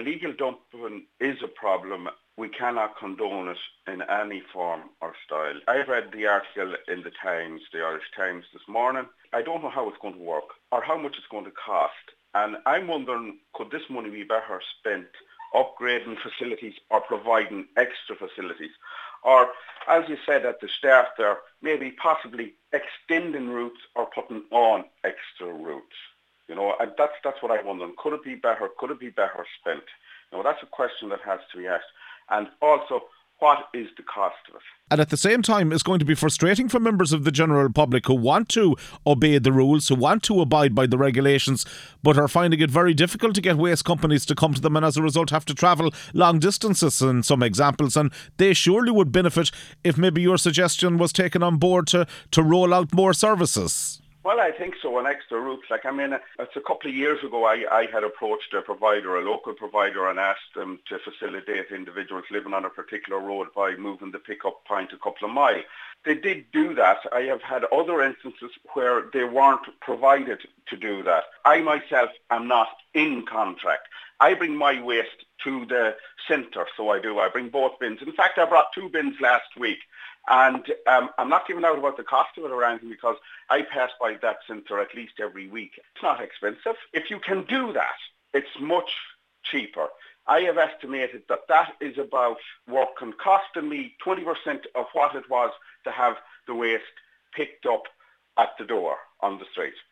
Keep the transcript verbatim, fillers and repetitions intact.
illegal dumping is a problem. We cannot condone it in any form or style. I read the article in the Times, the Irish Times this morning. I don't know how it's going to work or how much it's going to cost. And I'm wondering, could this money be better spent upgrading facilities or providing extra facilities? Or, as you said at the start there, maybe possibly extending routes or putting on extra routes. You know, and that's that's what I'm wondering. Could it be better? Could it be better spent? Now, that's a question that has to be asked. And also, what is the cost of it? And at the same time, it's going to be frustrating for members of the general public who want to obey the rules, who want to abide by the regulations, but are finding it very difficult to get waste companies to come to them and as a result have to travel long distances in some examples. And they surely would benefit if maybe your suggestion was taken on board to, to roll out more services. Well, I think so, an extra route. Like, I mean, it's a couple of years ago, I, I had approached a provider, a local provider, and asked them to facilitate individuals living on a particular road by moving the pickup point a couple of miles. They did do that. I have had other instances where they weren't provided to do that. I myself am not in contract. I bring my waste to the centre, so I do. I bring both bins. In fact, I brought two bins last week. And um, I'm not giving out about the cost of it or anything because I pass by that centre at least every week. It's not expensive. If you can do that, it's much cheaper. I have estimated that that is about working, costing me twenty percent of what it was to have the waste picked up at the door on the street.